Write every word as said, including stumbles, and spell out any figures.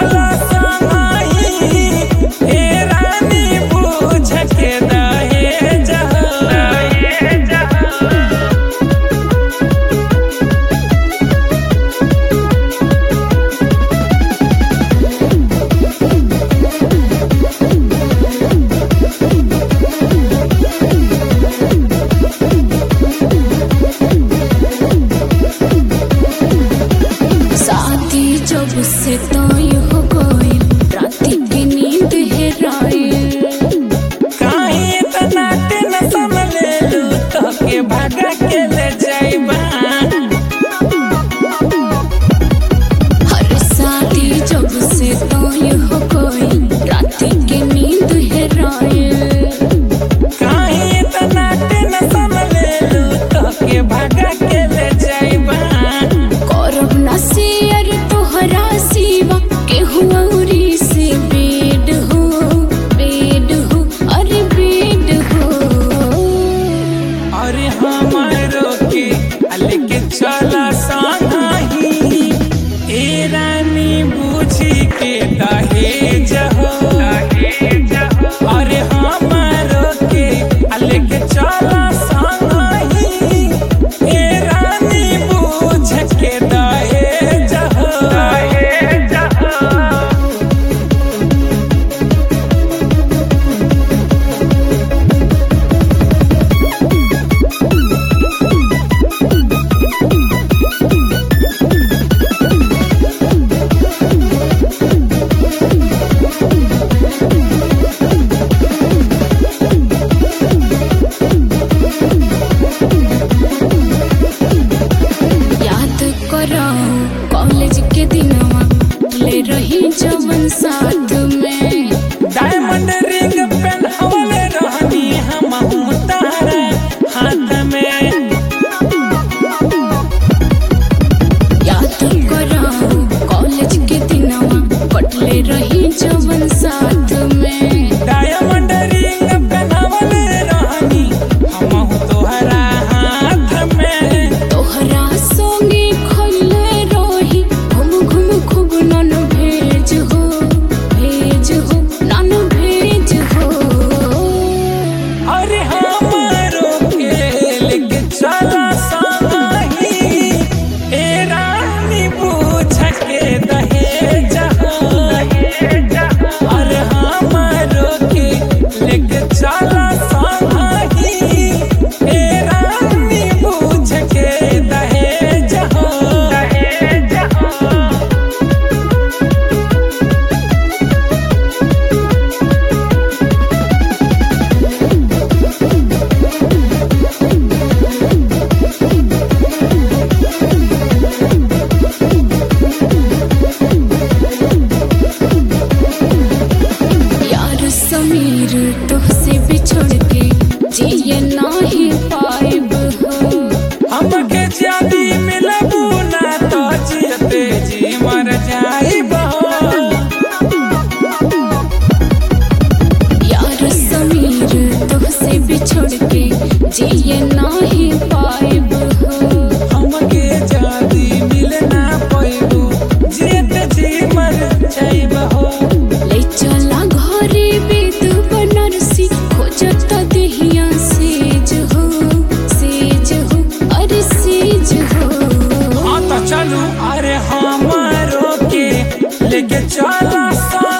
चला संगही ए रानी बुझ के दहेज जब से तो हो गई राती की नींद हेराइल काहे इतना टेंशन ले लू तो के भागा के ले जाइबा हर शादी जब से तो हो गई राती की नींद हेराइल काहे इतना टेंशन ले लू तो के भागा के ले जाइबा करब ना शेयर तोहरा सिवा केहुआरी से बेड हो बेड हो अरे बेड हो अरे हमारो के लेके चला संगही ए रानी बुझी के दहेज हो अरे हमारो के लेके चला संगही ए रानी बुझ के दहेज हो याद कराओ कॉलेज के दिनवा ले रही जवन साथ में डायमंड रिंग पहनवले रहनी हम तारा हाथ में याद कराओ कॉलेज के दिनवा कटले रही जवन साथ में डायमंड रिंग पहनवले रहनी हम तोहरा हाथ में तोहरा संगे खइले रही घुम घुम खूब नन भेज हो भेज हो नन भेज हो अरे हमारो के लेके चला संगही ए रानी बुझ के दहेज हो अरे हमारो के लेके चला संगही ए रानी बुझ के दहेज हो यार समीर तोहसे बिछड़ के जिए नाही पाइब हो हमके जदी मिलबू ना तो जियते जी मर जाइब यार समीर तोहसे बिछड़ के जिए नाही पाइब हो हमके जदी मिल ना पैबू जियते जी मर जाइब ले चला घरे बेद बनारसी खोजत देहिया सेज हो सेज हो अरे सेज हो हाँ तो चलू अरे हमारो के लेके चला सा